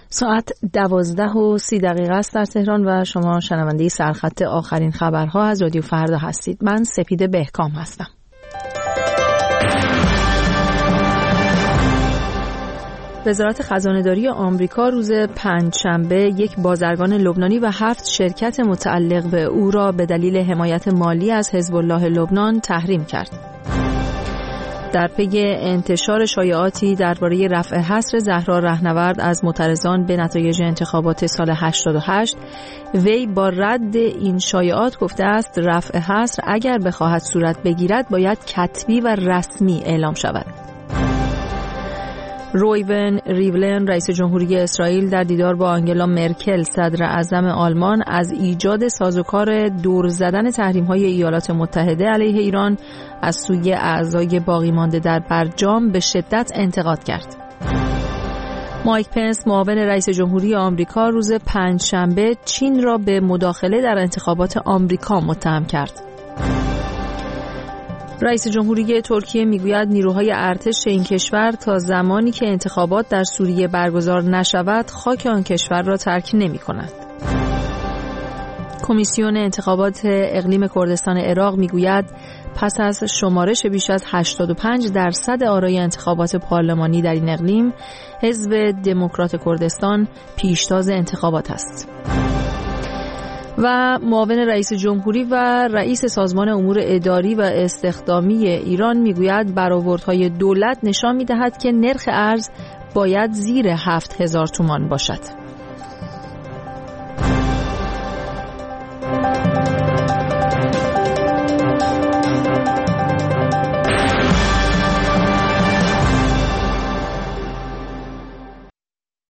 ساعت 12:30 است در تهران و شما شنونده سرخط آخرین خبرها از رادیو فردا هستید. من سپیده بهکام هستم. وزارت خزانه‌داری آمریکا روز پنجشنبه یک بازرگان لبنانی و 7 شرکت متعلق به او را به دلیل حمایت مالی از حزب الله لبنان تحریم کرد. در پی انتشار شایعاتی درباره رفع حصر زهرا رهنورد از معترضان به نتایج انتخابات سال 88، وی با رد این شایعات گفته است رفع حصر اگر بخواهد صورت بگیرد باید کتبی و رسمی اعلام شود. رویون ریولن رئیس جمهوری اسرائیل در دیدار با آنگلا مرکل صدر اعظم آلمان از ایجاد سازوکار دور زدن تحریم‌های ایالات متحده علیه ایران از سوی اعضای باقی مانده در برجام به شدت انتقاد کرد. مایک پنس معاون رئیس جمهوری آمریکا روز پنجشنبه چین را به مداخله در انتخابات آمریکا متهم کرد. رئیس جمهوری ترکیه میگوید نیروهای ارتش این کشور تا زمانی که انتخابات در سوریه برگزار نشود خاک آن کشور را ترک نمی‌کند. کمیسیون انتخابات اقلیم کردستان عراق میگوید پس از شمارش بیش از 85% آرای انتخابات پارلمانی در این اقلیم، حزب دموکرات کردستان پیشتاز انتخابات است. و معاون رئیس جمهوری و رئیس سازمان امور اداری و استخدامی ایران میگوید برآوردهای دولت نشان میدهد که نرخ ارز باید زیر 7000 تومان باشد.